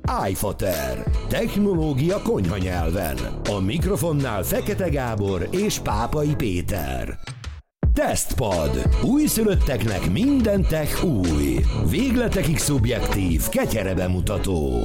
iFater. Technológia konyha nyelven. A mikrofonnál Fekete Gábor és Pápai Péter. Tesztpad. Újszülötteknek minden tech új. Végletekig szubjektív, ketyere bemutató.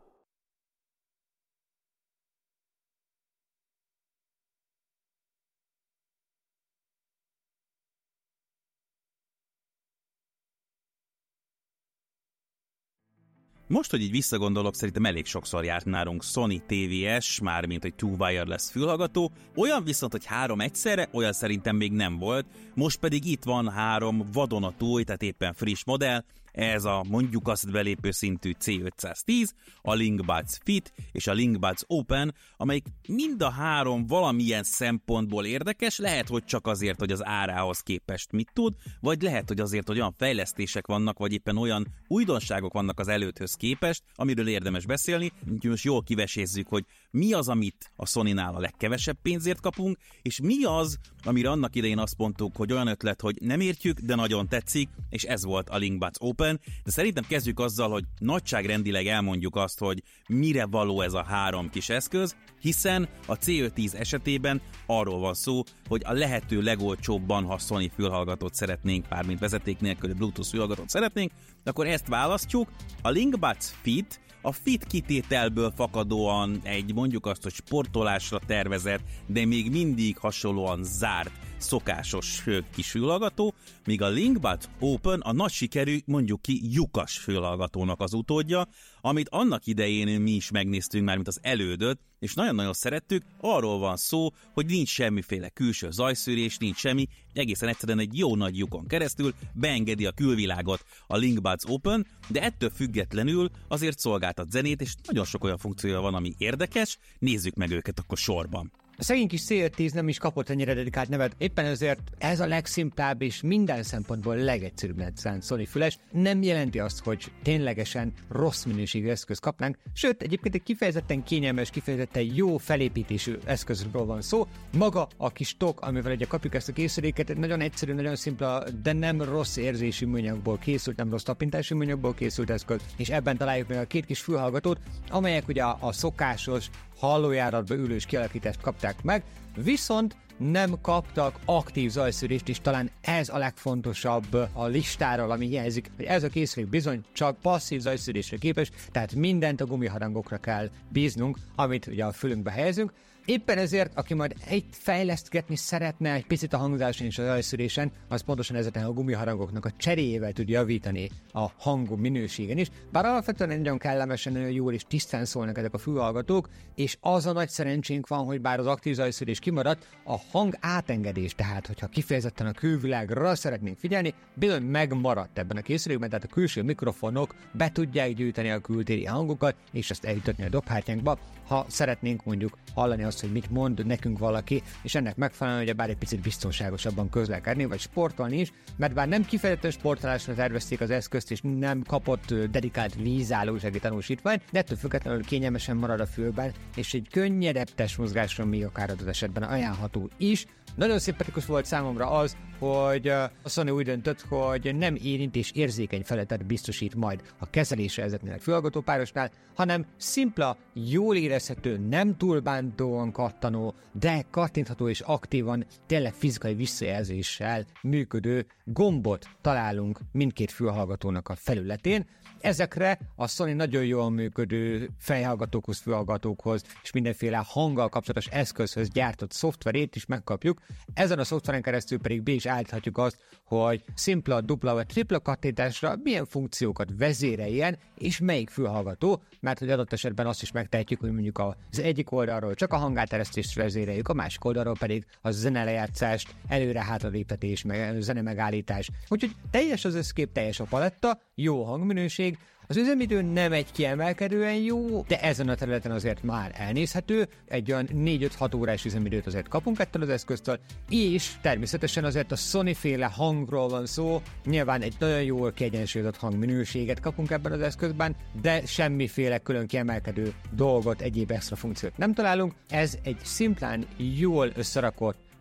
Most, hogy így visszagondolok, szerintem elég sokszor járt nálunk Sony TVS, mármint egy Two Wireless fülhallgató, olyan viszont, hogy 3 egyszerre, olyan szerintem még nem volt, most pedig itt van 3 vadonatúj, tehát éppen friss modell, ez a mondjuk azt belépő szintű C510, a LinkBuds Fit és a LinkBuds Open, amelyik mind a 3 valamilyen szempontból érdekes, lehet, hogy csak azért, hogy az árához képest mit tud, vagy lehet, hogy azért, hogy olyan fejlesztések vannak, vagy éppen olyan újdonságok vannak az előthöz képest, amiről érdemes beszélni, úgyhogy most jól kivesézzük, hogy mi az, amit a Sonynál a legkevesebb pénzért kapunk, és mi az, amire annak idején azt mondtuk, hogy olyan ötlet, hogy nem értjük, de nagyon tetszik, és ez volt a LinkBuds Open. De szerintem kezdjük azzal, hogy nagyságrendileg elmondjuk azt, hogy mire való ez a 3 kis eszköz, hiszen a C510 esetében arról van szó, hogy a lehető legolcsóbban, ha Sony fülhallgatót szeretnénk, mármint vezeték nélküli Bluetooth fülhallgatót szeretnénk, akkor ezt választjuk. A LinkBuds Fit, a Fit kitételből fakadóan egy mondjuk azt, hogy sportolásra tervezett, de még mindig hasonlóan zárt, szokásos kis fülhallgató, míg a LinkBuds Open a nagy sikerű, mondjuk ki, lyukas fülhallgatónak az utódja, amit annak idején mi is megnéztünk már, mint az elődöt, és nagyon-nagyon szerettük. Arról van szó, hogy nincs semmiféle külső zajszűrés, nincs semmi, egészen egyszerűen egy jó nagy lyukon keresztül beengedi a külvilágot a LinkBuds Open, de ettől függetlenül azért szolgáltat zenét, és nagyon sok olyan funkciója van, ami érdekes, nézzük meg őket akkor sorban. A szegény kis C510 nem is kapott ennyire dedikált nevet, éppen ezért ez a legszimplább és minden szempontból legegyszerűbb szánt Sony füles. Nem jelenti azt, hogy ténylegesen rossz minőségű eszköz kapnánk, sőt, egyébként egy kifejezetten kényelmes, kifejezetten jó felépítésű eszközről van szó. Maga a kis tok, amivel ugye kapjuk ezt a készüléket, egy nagyon egyszerű, nagyon szimpla, de nem rossz érzésű műanyagból készült, nem rossz tapintású műanyagból készült eszköz, és ebben találjuk meg a 2 kis fülhallgatót, amelyek ugye a szokásos hallójáratba ülős kialakítást kapták meg, viszont nem kaptak aktív zajszűrést, és talán ez a legfontosabb a listáról, ami hiányzik, hogy ez a készülék bizony csak passzív zajszűrésre képes, tehát mindent a gumiharangokra kell bíznunk, amit ugye a fülünkbe helyezünk. Éppen ezért, aki majd fejlesztgetni szeretne egy picit a hangzáson és a zajszűrésen, az pontosan ezeken a gumiharangoknak a cseréjével tud javítani a hangom minőségen is. Bár alapvetően nagyon kellemesen, nagyon jól és tisztán szólnak ezek a fülhallgatók, és az a nagy szerencsénk van, hogy bár az aktív zajszűrés kimaradt, a hang átengedés, tehát hogyha kifejezetten a külvilágra szeretnénk figyelni, bizony megmaradt ebben a készülékben, tehát a külső mikrofonok be tudják gyűjteni a kültéri hangokat, és ezt eljutatni a dobhártyánkba, ha szeretnénk mondjuk hallani azt, hogy mit mond nekünk valaki, és ennek megfelelően ugye bár egy picit biztonságosabban közlekedni, vagy sportolni is, mert bár nem kifejezetten sportolásra tervezték az eszközt, és nem kapott dedikált vízállósági tanúsítványt, de ettől függetlenül kényelmesen marad a fülben, és egy könnyedebb testmozgásra még akár adott esetben ajánlható is. Nagyon szimpatikus volt számomra az, hogy a Sony úgy döntött, hogy nem érintés érzékeny felületet biztosít majd a kezelése ezeknél a fülhallgatópárosnál, hanem szimpla, jól érezhető, nem túl bántóan kattanó, de kattintható és aktívan, tényleg fizikai visszajelzéssel működő gombot találunk mindkét fülhallgatónak a felületén. Ezekre a Sony nagyon jól működő fejhallgatókhoz, fülhallgatókhoz és mindenféle hanggal kapcsolatos eszközhöz gyártott szoftverét is megkapjuk. Ezen a szoftveren keresztül pedig be is állíthatjuk azt, hogy szimpla, dupla vagy tripla kattintásra milyen funkciókat vezéreljen, és melyik fülhallgató, mert hogy adott esetben azt is megtehetjük, hogy mondjuk az egyik oldalról csak a hangátteresztést vezéreljük, a másik oldalról pedig a zenelejátszást, előre-hátra léptetés, meg zene megállítás. Úgyhogy teljes az összkép, teljes a paletta, jó hangminőség. Az üzemidő nem egy kiemelkedően jó, de ezen a területen azért már elnézhető, egy olyan 4-5-6 órás üzemidőt azért kapunk ettől az eszköztől, és természetesen azért a Sony-féle hangról van szó, nyilván egy nagyon jól kiegyensúlyozott hangminőséget kapunk ebben az eszközben, de semmiféle külön kiemelkedő dolgot, egyéb extra funkciót nem találunk, ez egy szimplán jól összerakott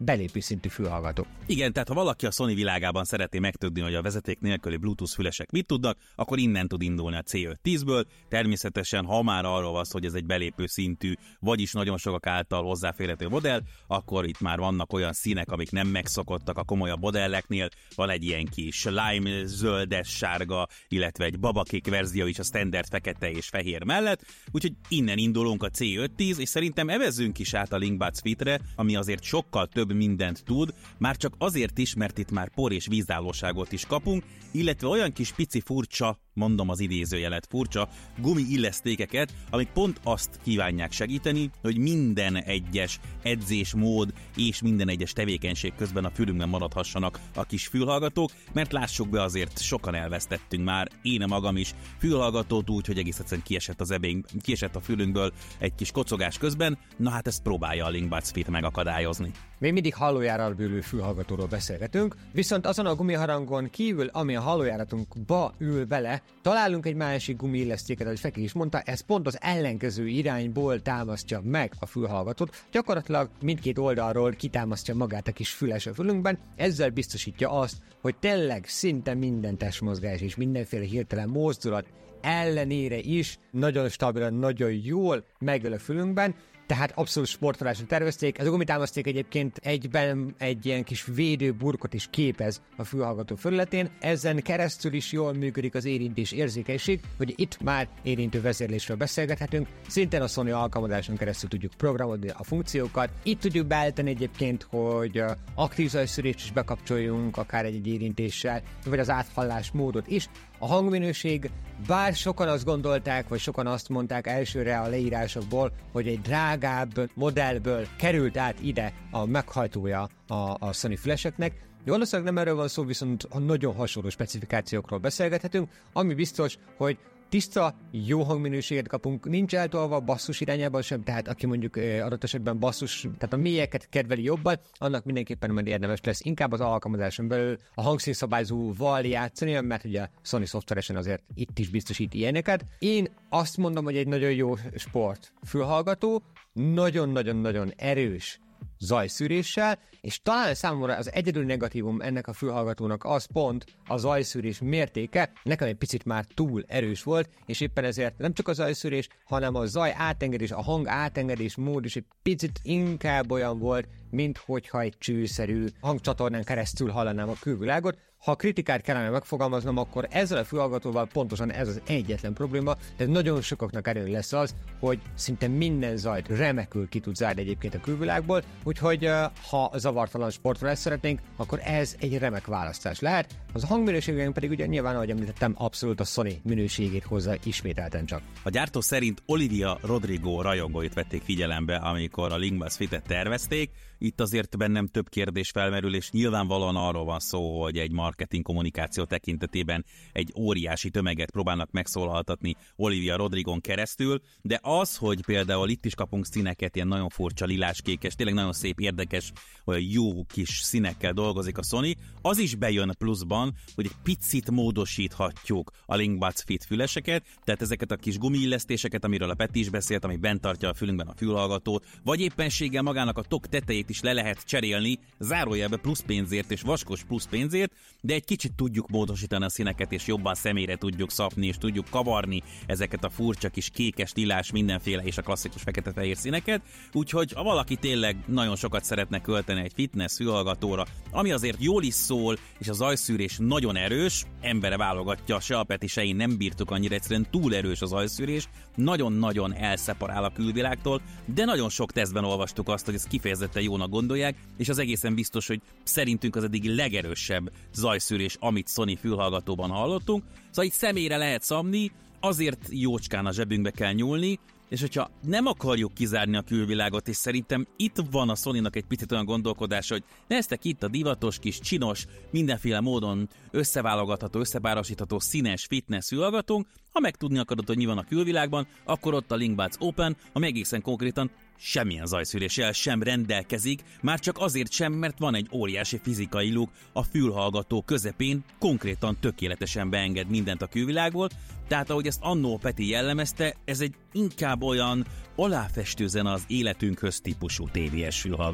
belépő szintű fülhallgató. Igen, tehát ha valaki a Sony világában szeretné megtudni, hogy a vezeték nélküli Bluetooth fülesek mit tudnak, akkor innen tud indulni a C5-10-ből. Természetesen, ha már arról van szó, hogy ez egy belépő szintű, vagyis nagyon sokak által hozzáférhető modell, akkor itt már vannak olyan színek, amik nem megszokottak a komolyabb modelleknél. Van egy ilyen kis lime zöldes sárga, illetve egy babakék verzió is a standard fekete és fehér mellett, úgyhogy innen indulunk a C5-10, és szerintem evezzünk is át a Linkbuds Fitre, ami azért sokkal több mindent tud, már csak azért is, mert itt már por és vízállóságot is kapunk, illetve olyan kis pici furcsa, mondom az idézőjelet furcsa, gumi-illesztékeket, amik pont azt kívánják segíteni, hogy minden egyes edzésmód és minden egyes tevékenység közben a fülünkben maradhassanak a kis fülhallgatók, mert lássuk be, azért sokan elvesztettünk már, én magam is fülhallgatót úgy, hogy egész egyszerűen kiesett a fülünkből egy kis kocogás közben, na hát ezt próbálja a Linkbuds Fit megakadályozni. Még mindig hallójáratba ülő fülhallgatóról beszélgetünk, viszont azon a gumiharangon kívül, ami a hallójáratunkba ül bele, találunk egy másik gumiillesztéket, ahogy Feki is mondta, ez pont az ellenkező irányból támasztja meg a fülhallgatót, gyakorlatilag mindkét oldalról kitámasztja magát a kis füles a fülünkben, ezzel biztosítja azt, hogy tényleg szinte minden testmozgás és mindenféle hirtelen mozdulat ellenére is nagyon stabilan, nagyon jól megöl a fülünkben, tehát abszolút sportolásra tervezték. Ez a gumitámaszték egyébként egyben egy ilyen kis védőburkot is képez a fülhallgató felületén. Ezen keresztül is jól működik az érintés érzékenység, hogy itt már érintő vezérlésről beszélgethetünk. Szintén a Sony alkalmazáson keresztül tudjuk programozni a funkciókat. Itt tudjuk beállítani egyébként, hogy aktív zajszűrést is bekapcsoljunk, akár egy érintéssel, vagy az áthallás módot is. A hangminőség, bár sokan azt gondolták, vagy sokan azt mondták elsőre a leírásokból, hogy egy drágább modellből került át ide a meghajtója a Sony füleseknek, de valószínűleg nem erről van szó, viszont nagyon hasonló specifikációkról beszélgethetünk, ami biztos, hogy tiszta, jó hangminőséget kapunk, nincs eltolva basszus irányában sem, tehát aki mondjuk adott esetben basszus, tehát a mélyeket kedveli jobban, annak mindenképpen majd érdemes lesz inkább az alkalmazáson belül a hangszínszabályzóval játszani, mert ugye Sony szoftveresen azért itt is biztosít ilyeneket. Én azt mondom, hogy egy nagyon jó sport fülhallgató, nagyon-nagyon-nagyon erős zajszűréssel, és talán számomra az egyedül negatívum ennek a fülhallgatónak az pont a zajszűrés mértéke, nekem egy picit már túl erős volt, és éppen ezért nem csak a zajszűrés, hanem a zaj átengedés, a hang átengedés mód is egy picit inkább olyan volt, mint hogyha egy csőszerű hangcsatornán keresztül hallanám a külvilágot. Ha kritikát kellene megfogalmaznom, akkor ezzel a fülhallgatóval pontosan ez az egyetlen probléma, de nagyon sokaknak erőn lesz az, hogy szinte minden zajt remekül ki tud zárni egyébként a külvilágból, úgyhogy ha zavartalan sportolást szeretnénk, akkor ez egy remek választás lehet. Az a hangminőségén pedig ugye nyilván, ahogy említettem, abszolút a Sony minőségét hozza ismételten csak. A gyártó szerint Olivia Rodrigo rajongóit vették figyelembe, amikor a Linkbuds Fitet tervezték. Itt azért bennem több kérdés felmerül, és nyilvánvalóan arról van szó, hogy egy marketing kommunikáció tekintetében egy óriási tömeget próbálnak megszólaltatni Olivia Rodrigon keresztül, de az, hogy például itt is kapunk színeket, ilyen nagyon furcsa liláskékes, tényleg nagyon szép, érdekes, olyan jó kis színekkel dolgozik a Sony, az is bejön pluszban, hogy egy picit módosíthatjuk a Linkbuds Fit füleseket, tehát ezeket a kis gumiillesztéseket, amiről a Peti is beszélt, ami bent tartja a fülünkben a fülhallgatót, vagy éppenséggel magának a tok tetejét is le lehet cserélni, zárójelbe plusz pénzért és vaskos plusz pénzért, de egy kicsit tudjuk módosítani a színeket, és jobban személyre tudjuk szapni, és tudjuk kavarni ezeket a furcsa kis kékes, lilás, mindenféle és a klasszikus fekete-fehér színeket, úgyhogy ha valaki tényleg nagyon sokat szeretne költeni egy fitness fülhallgatóra, ami azért jól is szól, és a zajszűrés nagyon erős, embere válogatja, se a Peti, se én nem bírtuk annyira, egyszerűen túl erős a zajszűrés, nagyon-nagyon elszeparál a külvilágtól, de nagyon sok tesztben olvastuk azt, hogy ezt kifejezetten jónak gondolják, és az egészen biztos, hogy szerintünk az eddigi legerősebb zajszűrés, amit Sony fülhallgatóban hallottunk. Szóval itt személyre lehet szabni, azért jócskán a zsebünkbe kell nyúlni, és hogyha nem akarjuk kizárni a külvilágot, és szerintem itt van a Sonynak egy picit olyan gondolkodása, hogy neztek itt a divatos, kis csinos, mindenféle módon összeválogatható, összepárosítható színes fitness fülhallgatónk, ha megtudni akarod, hogy mi van a külvilágban, akkor ott a Linkbuds Open, ami egészen konkrétan semmilyen zajszűréssel sem rendelkezik, már csak azért sem, mert van egy óriási fizikai luk a fülhallgató közepén, konkrétan tökéletesen beenged mindent a külvilágból, tehát ahogy ezt annó Peti jellemezte, ez egy inkább olyan aláfestő zene az életünkhöz típusú TVS fülhallgató.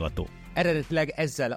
Eredetileg ezzel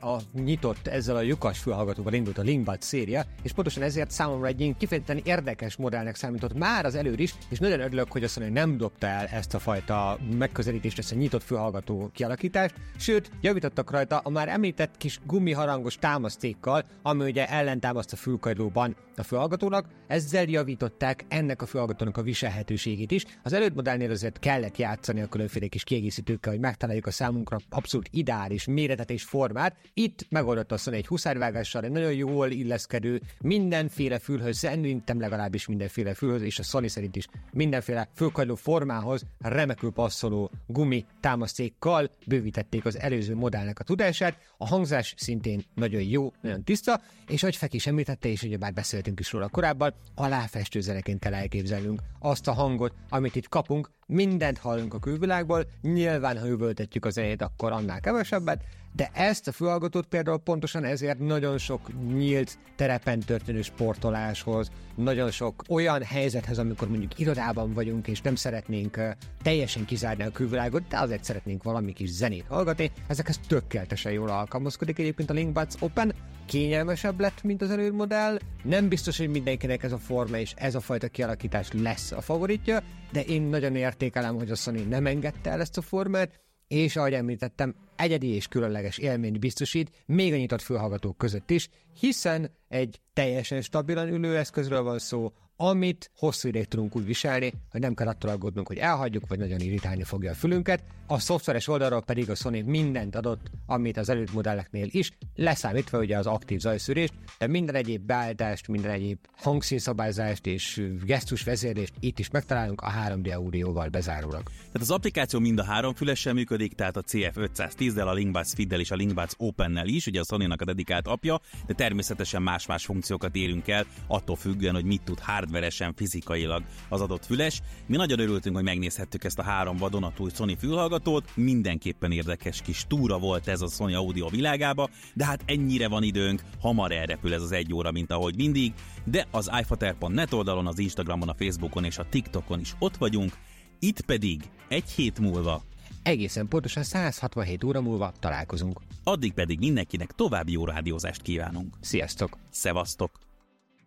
a lyukas fülhallgatóval indult a Linkbuds széria, és pontosan ezért számomra egy ilyen kifejezetten érdekes modellnek számított már az előtt is, és nagyon örülök, hogy a Sony nem dobta el ezt a fajta megközelítést, ezt a nyitott fülhallgató kialakítást, sőt, javítottak rajta a már említett kis gumiharangos támasztékkal, ami ugye ellentámaszt a fülkagylóban a fülhallgatónak, ezzel javították ennek a fülhallgatónak a viselhetőségét is. Az előtt modellnél azért kellett játszani a különféle kis kiegészítőkkel, hogy megtaláljuk a számunkra abszolút ideális méretet és formát. Itt megoldotta a Sony egy huszárvágással, egy nagyon jól illeszkedő, mindenféle fülhöz, szerintem legalábbis mindenféle fülhöz, és a Sony szerint is mindenféle fülkagyló formához remekül passzoló gumi támasztékkal bővítették az előző modellnek a tudását. A hangzás szintén nagyon jó, nagyon tiszta, és ahogy Feki is említette, és ugye már beszéltünk is róla korábban, aláfestő zeneként kell elképzelnünk azt a hangot, amit itt kapunk, mindent hallunk a külvilágból, nyilván ha üvöltetjük a zenét, akkor annál kevesebbet, de ezt a fülhallgatót például pontosan ezért nagyon sok nyílt terepen történő sportoláshoz, nagyon sok olyan helyzethez, amikor mondjuk irodában vagyunk, és nem szeretnénk teljesen kizárni a külvilágot, de azért szeretnénk valami kis zenét hallgatni, ezekhez tökéletesen jól alkalmazkodik egyébként a Linkbuds Open, kényelmesebb lett, mint az előző modell, nem biztos, hogy mindenkinek ez a forma és ez a fajta kialakítás lesz a favoritja, de én nagyon értékelem, hogy a Sony nem engedte el ezt a formát, és ahogy említettem, egyedi és különleges élményt biztosít, még a nyitott fülhallgatók között is, hiszen egy teljesen stabilan ülő eszközről van szó, amit hosszú ideig tudunk úgy viselni, hogy nem kell attól aggódnunk, hogy elhagyjuk, vagy nagyon irritálni fogja a fülünket. A szoftveres oldalról pedig a Sony mindent adott, amit az előtt modelleknél is, leszámítva ugye az aktív zajszűrést, de minden egyéb beállítást, minden egyéb hangszínszabályzást és gesztusvezérlést itt is megtalálunk a 3D audióval bezárólag. Tehát az applikáció mind a három fülessel működik, tehát a CF510-del, a Linkbuds Fit-del és a Linkbuds Open-nel is, ugye a Sony-nak a dedikált appja, de természetesen más-más funkciókat érünk el, attól függően, hogy mit tud hardveresen, fizikailag az adott füles. Mi nagyon örültünk, hogy megnézhettük ezt a 3 vadonatúj Sony fülhallgatót, mindenképpen érdekes kis túra volt ez a Sony Audio világába, de hát ennyire van időnk, hamar elrepül ez az 1 óra, mint ahogy mindig, de az iFater.net oldalon, az Instagramon, a Facebookon és a TikTokon is ott vagyunk, itt pedig 1 hét múlva, egészen pontosan 167 óra múlva találkozunk. Addig pedig mindenkinek további jó rádiózást kívánunk. Sziasztok! Szevasztok!